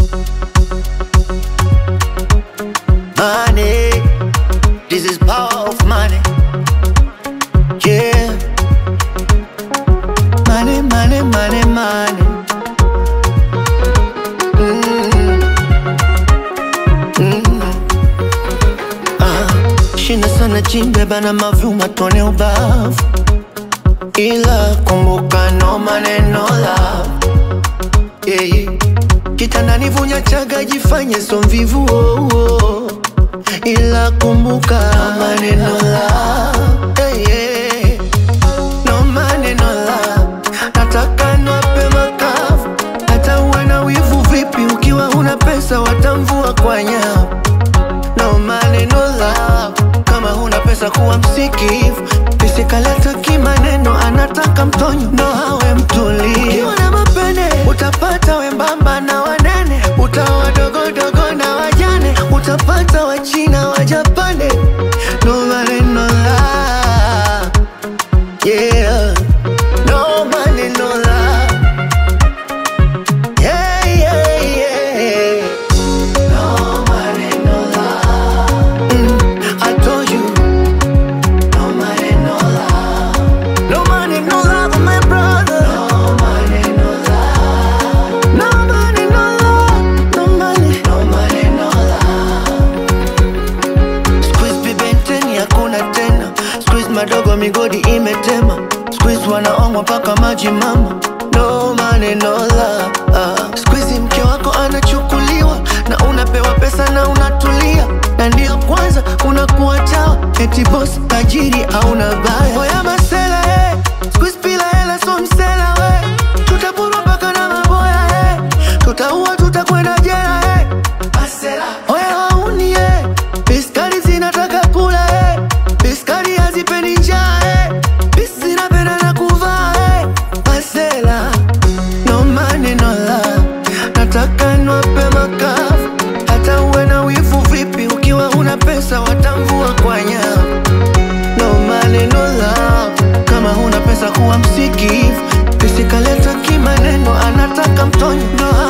Money, this is power of money. Yeah. Money, money, money, money. Shina sana chimbe bana mavuma tone ubavu, ila kumbuka no money no love. Yeah. Kitandani vunya chaga jifanye so mvivu, oh, oh. Ila kumbuka no money no love. Yeah. No money no love. Nataka niwape makavu, hata uwe na wivu vipi, ukiwa huna pesa watamvua kwa nyavu. No money no love. Kama huna pesa kuwa msikivu, pisikaleta kimaneno, anataka mtonyo ndo hawe mtulivu. Ukiwa na mapene utapata wembamba na wanene, utawa dogo dogo na wajane, utapata wachina wajapane. No money no love. Yeah. No money no love. Yeah, yeah, yeah. No money no love. I told you. No money no love. No money no love, my brother. No money no love. No money no love. No money. No money no love. Squeeze bibenteni hakuna tena. Squeeze madogo migodi imetema. Squeeze wanaongwa paka maji mama. No money no love. Squeeze mke wako anachukuliwa, na unapewa pesa na unatulia, na ndio kwanza unakuwa chawa, eti boss tajiri au nabaya. Oya masela squeeze pila hela so msela tutapurwa paka na maboya tutaua tutakwenda jela masela. Oya wauni biskari zinataka kula biskari hazipendi njaa bisi zinapenda na kuvaa masela. No money no love. Nataka niwape makavu, hata uwe na wivu vipi, ukiwa huna pesa watamvua kwa nyavu. No money no love. Kama huna pesa kuwa msikivu, pisikaleta kimaneno, anataka mtonyo ndo